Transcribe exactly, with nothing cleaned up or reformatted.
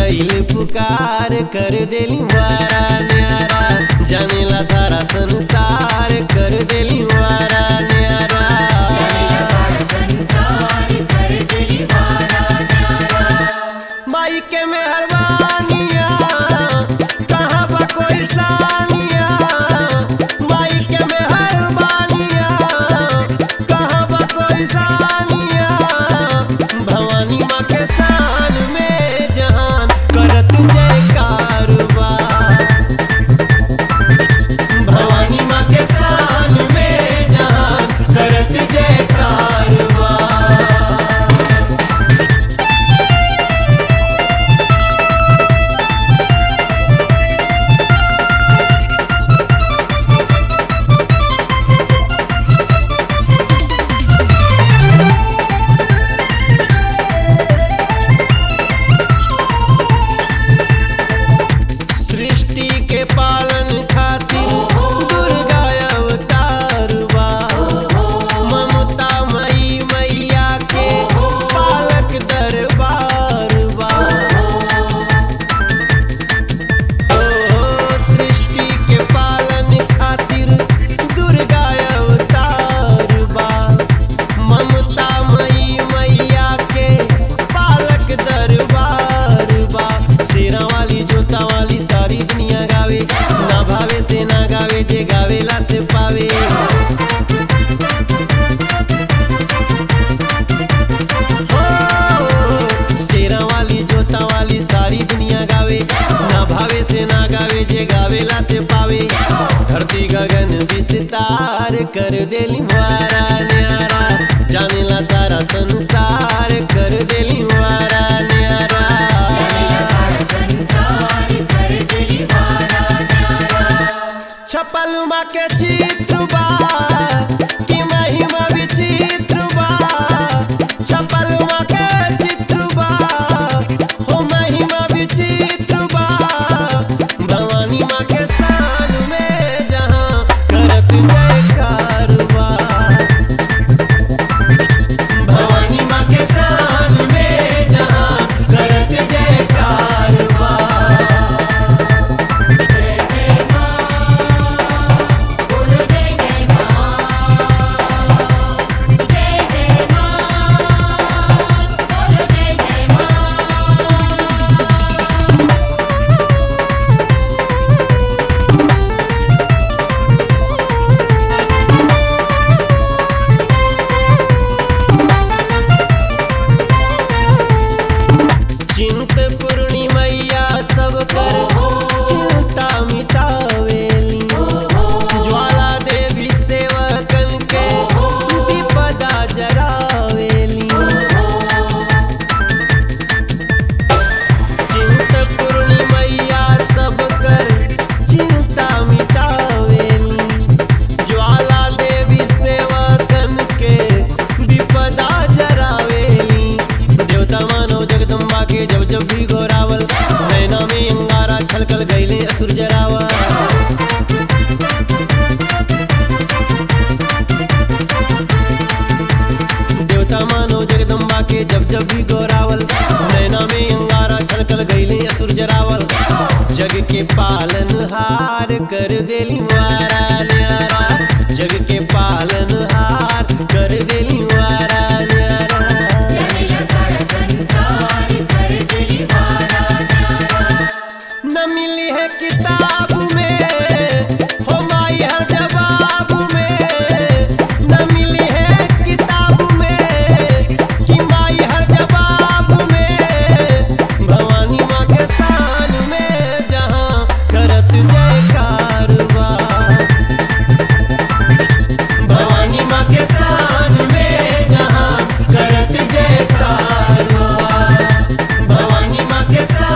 कईल पुकार कर देली वारा न्यारा, जानेला सारा संसार कर देली वारा न्यारा। जानेला सारा संसार कर देली वारा न्यारा। माई के मेहरबानिया कहाँ बा कोई सानिया, माई के मेहरबानिया कहाँ बा कोई सानिया। भवानी माँ के शान में जहान करत जयकार बा, भवानी माँ के शान में जहान करत जयकार बा। सृष्टि के पालन खातिर दुर्गा अवतार बा, ममता मई मैया के पालक दरबार बा। ओ सृष्टि के पालन खातिर दुर्गा अवतार बा, ममता मई मैया के पालक दरबार बा। शेरा वाली जोता वाली सारी दुनिया गावे, ना भावे से ना गावे जे गावेला से पावे। हो शेरा वाली जोता वाली सारी दुनिया गावे, ना भावे से ना गावे जे गावेला से पावे। धरती गगन विस्तार कर देली वारा न्यारा, जानेला सारा संसार कर देली वारा न्यारा। जानेला सारा संसार कर देली वारा न्यारा। छपल माँ के चित्र बा कि महिमा विचित्र बा, छपल माँ के चित्र बा हो महिमा विचित्र बा। भवानी माँ के शान में जहाँ करत जयकार बा, भवानी माँ के शान में जहाँ करत जयकार बा। जय जय माँ, बोलो जय जय माँ। जय जय माँ, बोलो जय जय माँ। चिंत पूर्णी मैया सब कर चिंता मिटावेली, ज्वाला देवी सेवकन के विपदा जरावेली। चिंत पूर्णी मैया सब कर चिंता मिटावेली, ज्वाला देवी सेवकन के विपदा जरावेली। देवता मानव जगदम्बा के जब जब भी गोरावल, नैना में अंगारा छलकल गईले असुर जरावा। देवता मानव जगदम्बा के जब जब भी गोरावल, नैना में अंगारा छलकल गईले असुर जरावल। जग के पालन हार कर देली वारा न्यारा, जग के पालन हार कर देली वारा न्यारा। जानेला सारा संसार कर देली वारा न्यारा। न मिली है किताब में हो माई हर जवाब में, न मिली है किताब में कि माई हर जवाब में। भवानी माँ के शान में जहाँ करत जयकार बा, भवानी माँ के शान में जहाँ करत जयकार बा, भवानी माँ के शान